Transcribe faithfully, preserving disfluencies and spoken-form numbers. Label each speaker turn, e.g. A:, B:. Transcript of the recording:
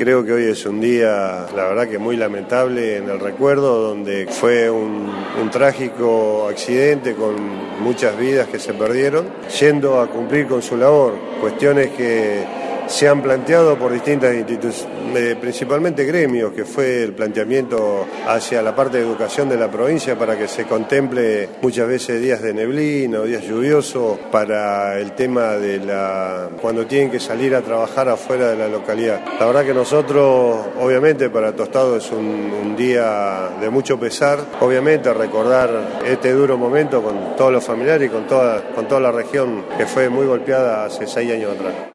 A: creo que hoy es un día, la verdad que muy lamentable en el recuerdo, donde fue un, un trágico accidente con muchas vidas que se perdieron, yendo a cumplir con su labor, cuestiones que se han planteado por distintas instituciones, principalmente gremios, que fue el planteamiento hacia la parte de educación de la provincia para que se contemple muchas veces días de neblina o días lluviosos para el tema de la cuando tienen que salir a trabajar afuera de la localidad. La verdad que nosotros, obviamente para Tostado es un, un día de mucho pesar, obviamente recordar este duro momento con todos los familiares y con toda, con toda la región que fue muy golpeada hace seis años atrás.